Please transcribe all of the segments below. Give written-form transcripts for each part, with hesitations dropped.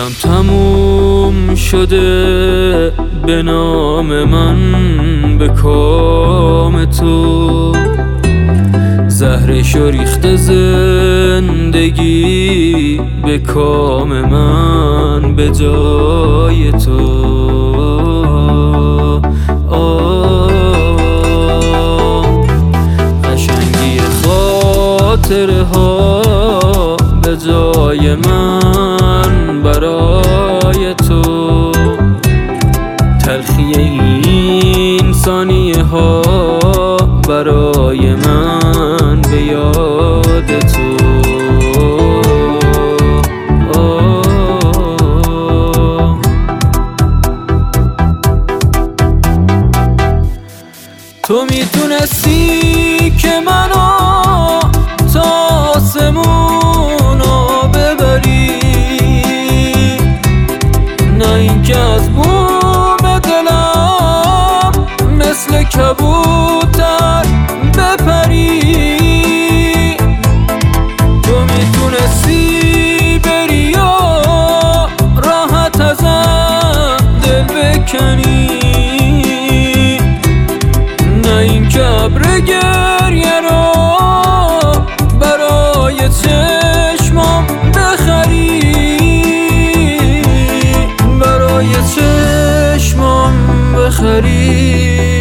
دلم تموم شده به نام من، به کام تو زهرشو ریخته زندگی، به کام من به جای تو. قشنگی خاطره ها به جای من برای تو، تلخی این ثانیه ها برای من به یاد تو. تو میتونستی که منو تا آسمونو ببری، نه اینکه از بوم دلم مثل کبوتر بپری. تو میتونستی بری و راحت ازم دل بکنی، نه اینکه ابر گریه رو برای چشمام بخری، برای چشمام بخری.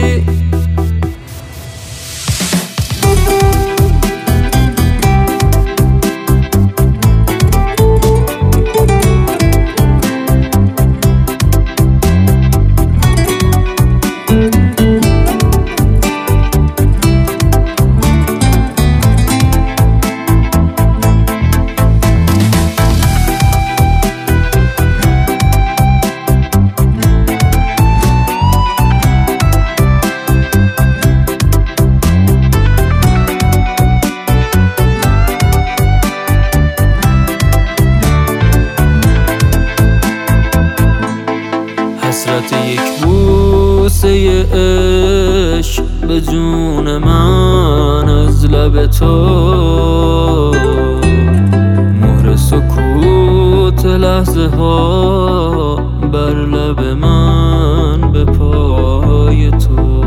حسرت یک بوسه عشق به جون من از لب تو، مهر سکوت لحظه ها بر لب من به پای تو.